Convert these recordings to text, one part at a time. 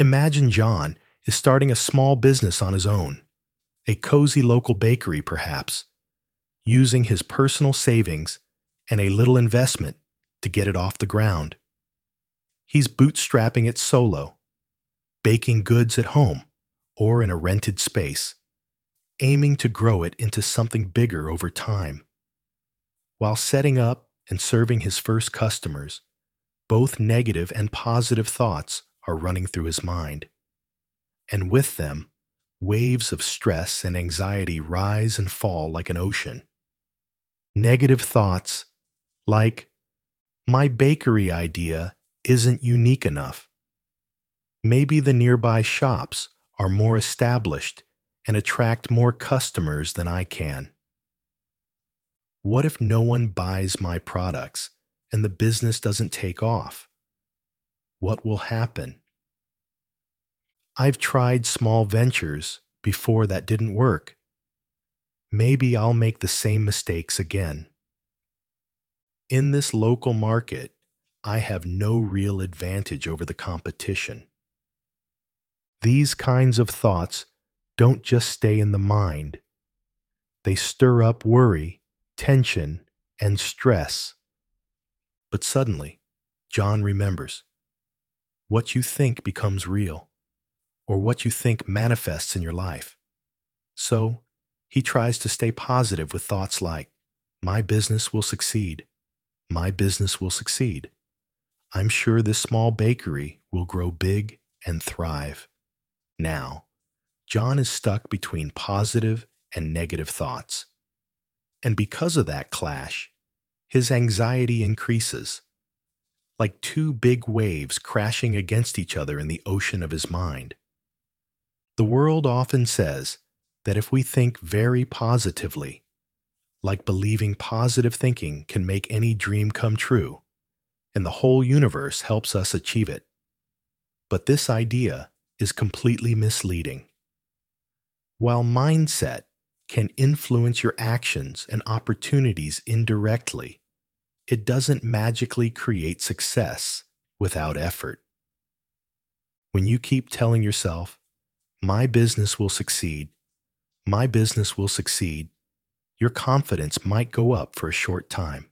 Imagine John is starting a small business on his own, a cozy local bakery perhaps, using his personal savings and a little investment to get it off the ground. He's bootstrapping it solo, baking goods at home or in a rented space, aiming to grow it into something bigger over time. While setting up and serving his first customers, both negative and positive thoughts are running through his mind. And with them, waves of stress and anxiety rise and fall like an ocean. Negative thoughts like, my bakery idea isn't unique enough. Maybe the nearby shops are more established and attract more customers than I can. What if no one buys my products and the business doesn't take off? What will happen? I've tried small ventures before that didn't work. Maybe I'll make the same mistakes again. In this local market, I have no real advantage over the competition. These kinds of thoughts don't just stay in the mind. They stir up worry, tension, and stress. But suddenly, John remembers. What you think becomes real, or what you think manifests in your life. So, he tries to stay positive with thoughts like, my business will succeed. My business will succeed. I'm sure this small bakery will grow big and thrive. Now, John is stuck between positive and negative thoughts. And because of that clash, his anxiety increases, like two big waves crashing against each other in the ocean of his mind. The world often says that if we think very positively, like believing positive thinking can make any dream come true, and the whole universe helps us achieve it. But this idea is completely misleading. While mindset can influence your actions and opportunities indirectly, it doesn't magically create success without effort. When you keep telling yourself, my business will succeed, my business will succeed, your confidence might go up for a short time.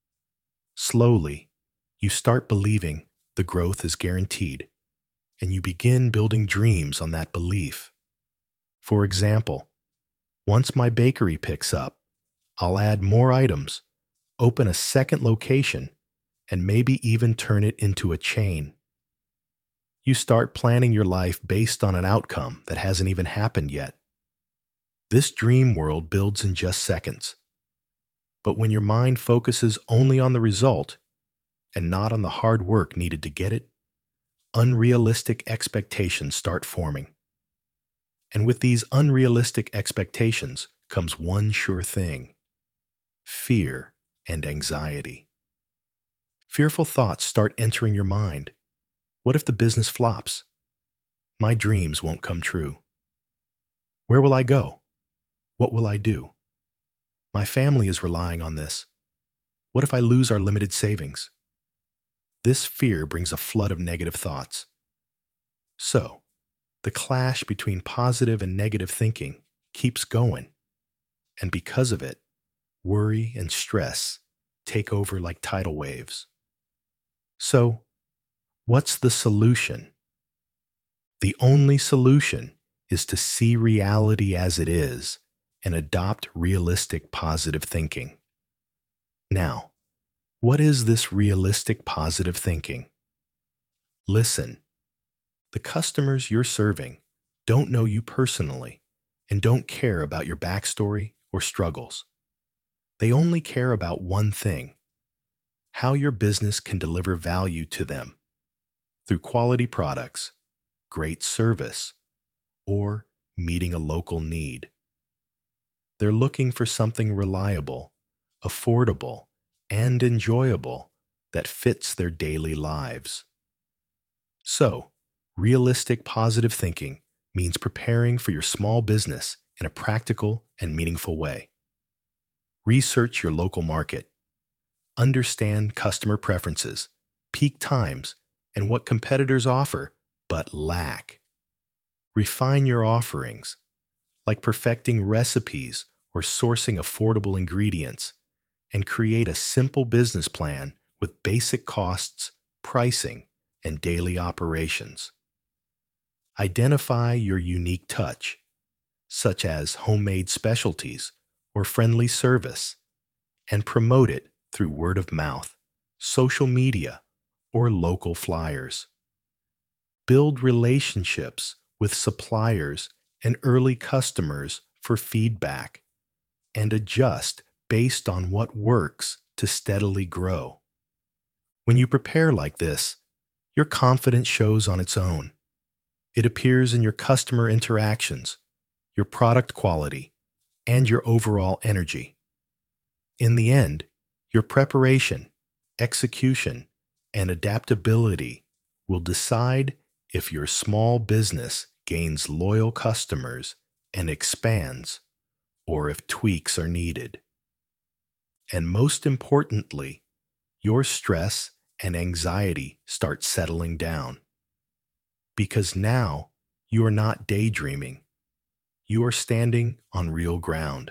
Slowly, you start believing the growth is guaranteed, and you begin building dreams on that belief. For example, once my bakery picks up, I'll add more items, open a second location, and maybe even turn it into a chain. You start planning your life based on an outcome that hasn't even happened yet. This dream world builds in just seconds. But when your mind focuses only on the result and not on the hard work needed to get it, unrealistic expectations start forming. And with these unrealistic expectations comes one sure thing: fear and anxiety. Fearful thoughts start entering your mind. What if the business flops? My dreams won't come true. Where will I go? What will I do? My family is relying on this. What if I lose our limited savings? This fear brings a flood of negative thoughts. So, the clash between positive and negative thinking keeps going. And because of it, worry and stress take over like tidal waves. So, what's the solution? The only solution is to see reality as it is and adopt realistic positive thinking. Now, what is this realistic positive thinking? Listen. The customers you're serving don't know you personally and don't care about your backstory or struggles. They only care about one thing: how your business can deliver value to them through quality products, great service, or meeting a local need. They're looking for something reliable, affordable, and enjoyable that fits their daily lives. So, realistic positive thinking means preparing for your small business in a practical and meaningful way. Research your local market. Understand customer preferences, peak times, and what competitors offer, but lack. Refine your offerings, like perfecting recipes or sourcing affordable ingredients, and create a simple business plan with basic costs, pricing, and daily operations. Identify your unique touch, such as homemade specialties or friendly service, and promote it through word of mouth, social media, or local flyers. Build relationships with suppliers and early customers for feedback, and adjust based on what works to steadily grow. When you prepare like this, your confidence shows on its own. It appears in your customer interactions, your product quality, and your overall energy. In the end, your preparation, execution, and adaptability will decide if your small business gains loyal customers and expands, or if tweaks are needed. And most importantly, your stress and anxiety start settling down. Because now you are not daydreaming. You are standing on real ground.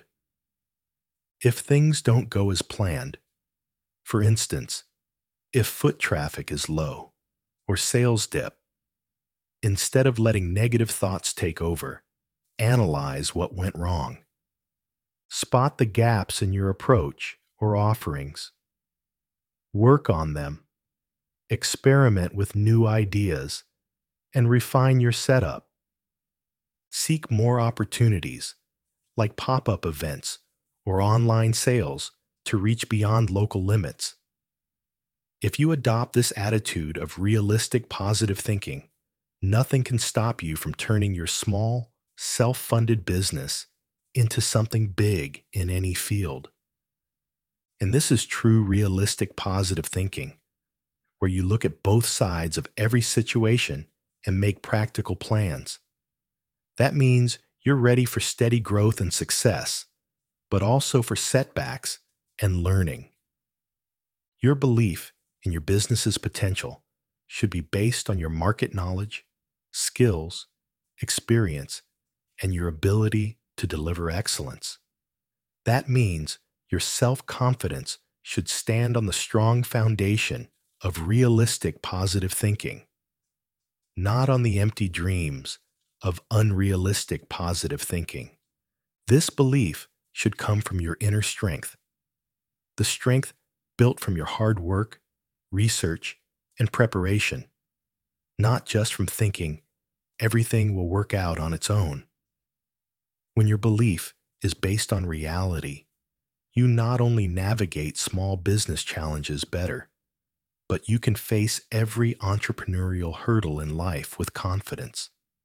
If things don't go as planned, for instance, if foot traffic is low or sales dip, instead of letting negative thoughts take over, analyze what went wrong. Spot the gaps in your approach or offerings. Work on them. Experiment with new ideas and refine your setup. Seek more opportunities, like pop-up events or online sales, to reach beyond local limits. If you adopt this attitude of realistic positive thinking, nothing can stop you from turning your small, self-funded business into something big in any field. And this is true realistic positive thinking, where you look at both sides of every situation and make practical plans. That means you're ready for steady growth and success, but also for setbacks and learning. Your belief in your business's potential should be based on your market knowledge, skills, experience, and your ability to deliver excellence. That means your self-confidence should stand on the strong foundation of realistic positive thinking, not on the empty dreams of unrealistic positive thinking. This belief should come from your inner strength, the strength built from your hard work, research, and preparation, not just from thinking everything will work out on its own. When your belief is based on reality, you not only navigate small business challenges better, but you can face every entrepreneurial hurdle in life with confidence.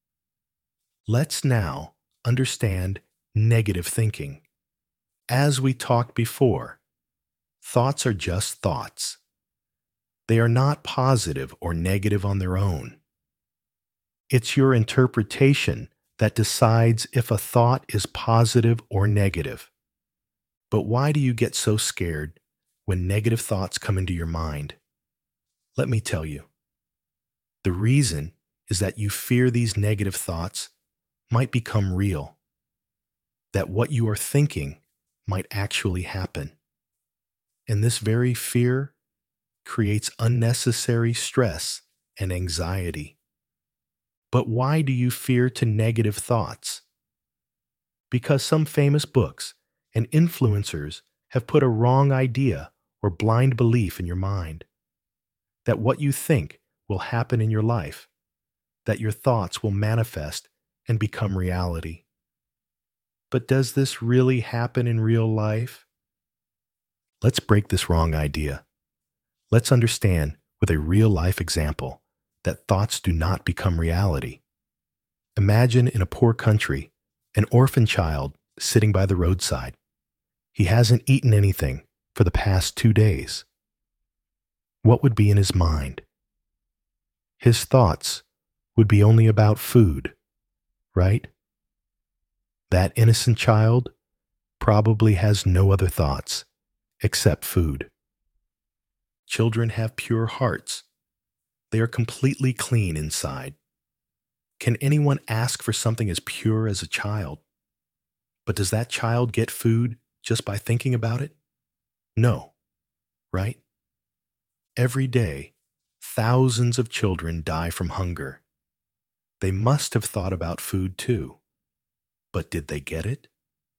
Let's now understand negative thinking. As we talked before, thoughts are just thoughts. They are not positive or negative on their own. It's your interpretation that decides if a thought is positive or negative. But why do you get so scared when negative thoughts come into your mind? Let me tell you. The reason is that you fear these negative thoughts might become real, that what you are thinking might actually happen. And this very fear creates unnecessary stress and anxiety. But why do you fear to negative thoughts? Because some famous books and influencers have put a wrong idea or blind belief in your mind, that what you think will happen in your life, that your thoughts will manifest and become reality. But does this really happen in real life? Let's break this wrong idea. Let's understand with a real-life example that thoughts do not become reality. Imagine in a poor country, an orphan child sitting by the roadside. He hasn't eaten anything for the past 2 days. What would be in his mind? His thoughts would be only about food, right? That innocent child probably has no other thoughts except food. Children have pure hearts. They are completely clean inside, Can anyone ask for something as pure as a child? But does that child get food just by thinking about it? No, right? Every day, thousands of children die from hunger. They must have thought about food too. But did they get it?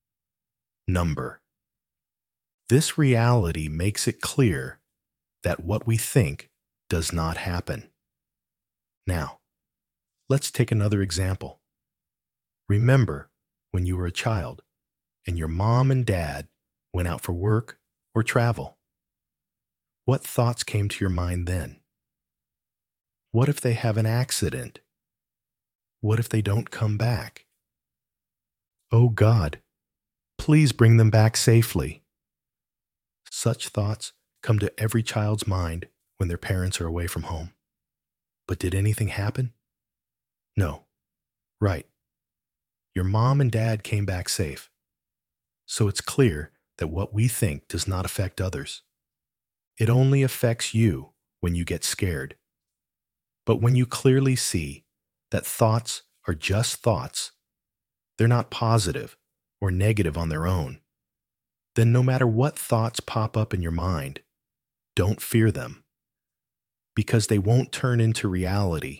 Number. This reality makes it clear that what we think does not happen. Now, let's take another example. Remember when you were a child and your mom and dad went out for work or travel. What thoughts came to your mind then? What if they have an accident? What if they don't come back? Oh God, please bring them back safely. Such thoughts come to every child's mind when their parents are away from home. But did anything happen? No. Right. Your mom and dad came back safe. So it's clear that what we think does not affect others. It only affects you when you get scared. But when you clearly see that thoughts are just thoughts, they're not positive or negative on their own, then no matter what thoughts pop up in your mind, don't fear them, because they won't turn into reality.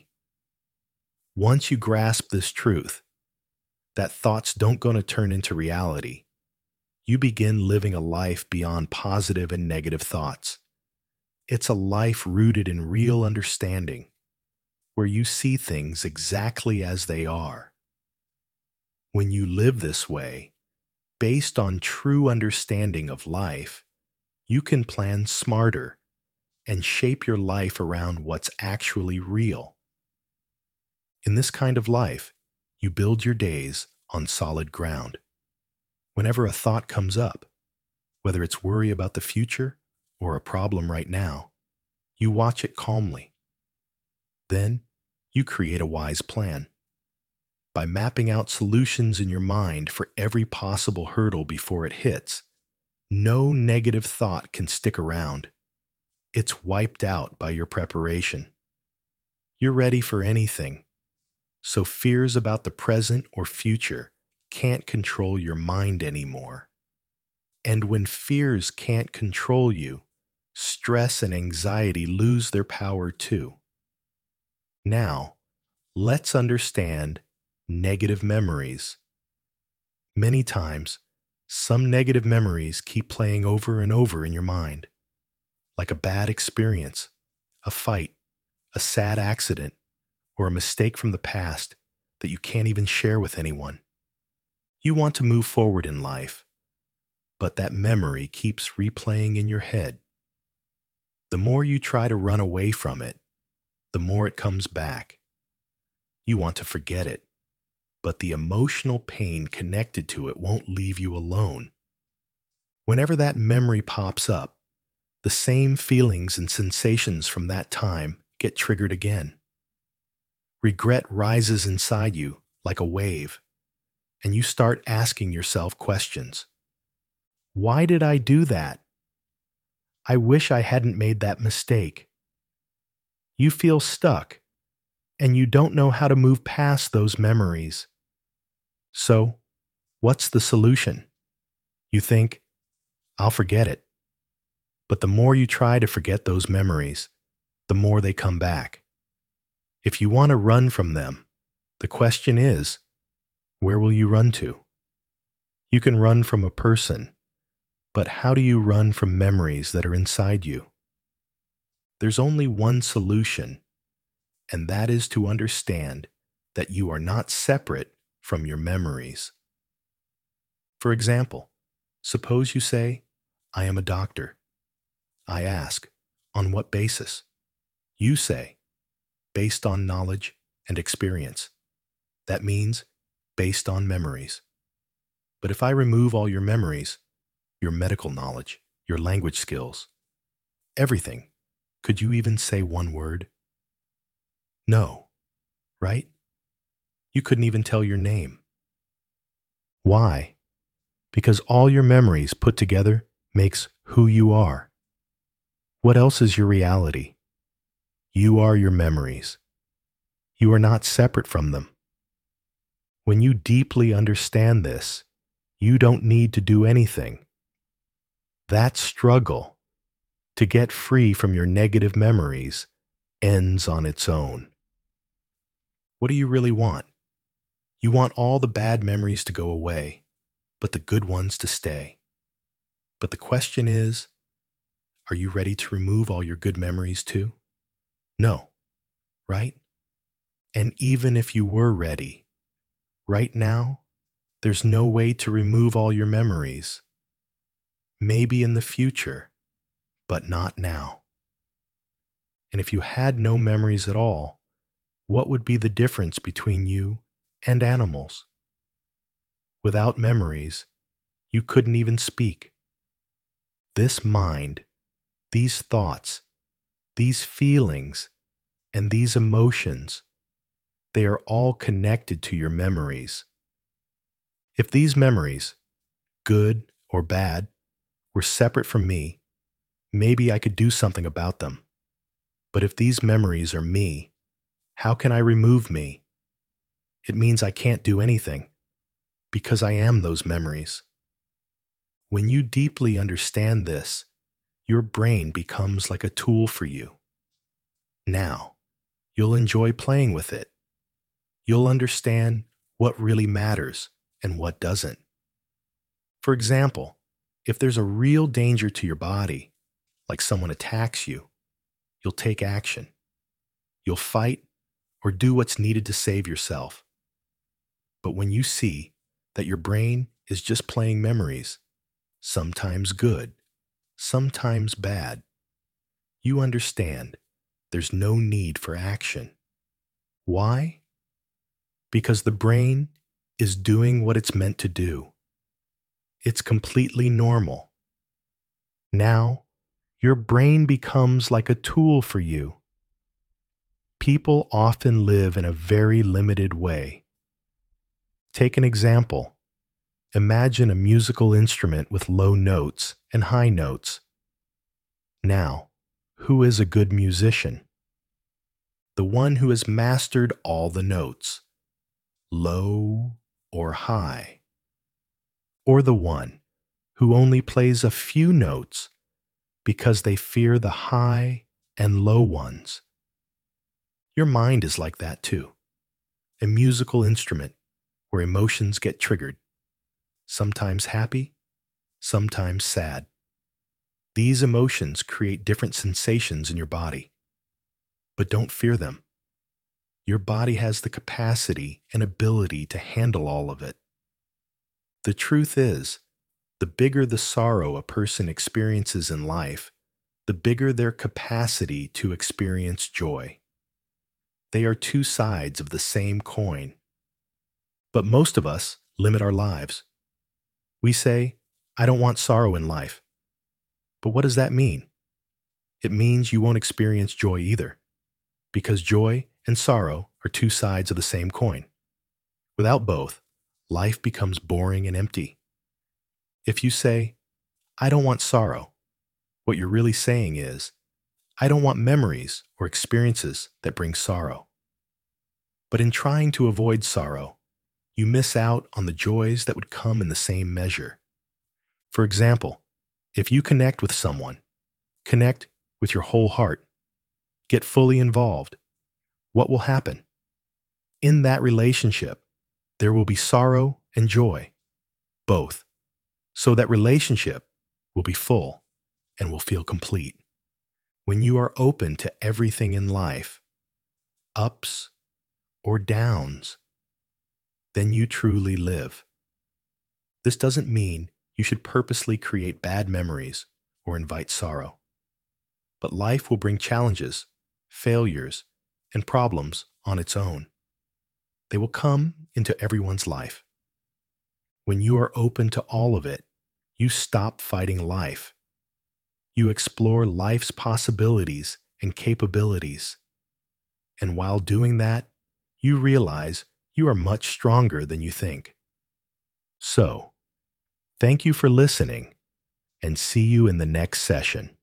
Once you grasp this truth, that thoughts don't going to turn into reality, you begin living a life beyond positive and negative thoughts. It's a life rooted in real understanding, where you see things exactly as they are. When you live this way, based on true understanding of life, you can plan smarter and shape your life around what's actually real. In this kind of life, you build your days on solid ground. Whenever a thought comes up, whether it's worry about the future or a problem right now, you watch it calmly. Then, you create a wise plan. By mapping out solutions in your mind for every possible hurdle before it hits, no negative thought can stick around. It's wiped out by your preparation. You're ready for anything, so fears about the present or future can't control your mind anymore. And when fears can't control you, stress and anxiety lose their power too. Now, let's understand negative memories. Many times, some negative memories keep playing over and over in your mind, like a bad experience, a fight, a sad accident, or a mistake from the past that you can't even share with anyone. You want to move forward in life, but that memory keeps replaying in your head. The more you try to run away from it, the more it comes back. You want to forget it, but the emotional pain connected to it won't leave you alone. Whenever that memory pops up, the same feelings and sensations from that time get triggered again. Regret rises inside you like a wave, and you start asking yourself questions. Why did I do that? I wish I hadn't made that mistake. You feel stuck, and you don't know how to move past those memories. So, what's the solution? You think, I'll forget it. But the more you try to forget those memories, the more they come back. If you want to run from them, the question is, where will you run to? You can run from a person, but how do you run from memories that are inside you? There's only one solution, and that is to understand that you are not separate from your memories. For example, suppose you say, I am a doctor. I ask, on what basis? You say, based on knowledge and experience. That means based on memories. But if I remove all your memories, your medical knowledge, your language skills, everything, could you even say one word? No, right? You couldn't even tell your name. Why? Because all your memories put together makes who you are. What else is your reality? You are your memories. You are not separate from them. When you deeply understand this, you don't need to do anything. That struggle to get free from your negative memories ends on its own. What do you really want? You want all the bad memories to go away, but the good ones to stay. But the question is, are you ready to remove all your good memories too? No, right? And even if you were ready, right now, there's no way to remove all your memories. Maybe in the future, but not now. And if you had no memories at all, what would be the difference between you and animals? Without memories, you couldn't even speak. This mind, these thoughts, these feelings, and these emotions, they are all connected to your memories. If these memories, good or bad, were separate from me, maybe I could do something about them. But if these memories are me, how can I remove me? It means I can't do anything, because I am those memories. When you deeply understand this, your brain becomes like a tool for you. Now, you'll enjoy playing with it. You'll understand what really matters and what doesn't. For example, if there's a real danger to your body, like someone attacks you, you'll take action. You'll fight or do what's needed to save yourself. But when you see that your brain is just playing memories, sometimes good, sometimes bad, you understand there's no need for action. Why? Because the brain is doing what it's meant to do. It's completely normal. Now, your brain becomes like a tool for you. People often live in a very limited way. Take an example. Imagine a musical instrument with low notes and high notes. Now, who is a good musician? The one who has mastered all the notes, low or high. Or the one who only plays a few notes because they fear the high and low ones. Your mind is like that too. A musical instrument where emotions get triggered. Sometimes happy, sometimes sad. These emotions create different sensations in your body. But don't fear them. Your body has the capacity and ability to handle all of it. The truth is, the bigger the sorrow a person experiences in life, the bigger their capacity to experience joy. They are two sides of the same coin. But most of us limit our lives. We say, I don't want sorrow in life. But what does that mean? It means you won't experience joy either, because joy and sorrow are two sides of the same coin. Without both, life becomes boring and empty. If you say, I don't want sorrow, what you're really saying is, I don't want memories or experiences that bring sorrow. But in trying to avoid sorrow, you miss out on the joys that would come in the same measure. For example, if you connect with someone, connect with your whole heart, get fully involved, what will happen? In that relationship, there will be sorrow and joy, both, so that relationship will be full and will feel complete. When you are open to everything in life, ups or downs, then you truly live. This doesn't mean you should purposely create bad memories or invite sorrow. But life will bring challenges, failures, and problems on its own. They will come into everyone's life. When you are open to all of it, you stop fighting life. You explore life's possibilities and capabilities. And while doing that, you realize you are much stronger than you think. So, thank you for listening, and see you in the next session.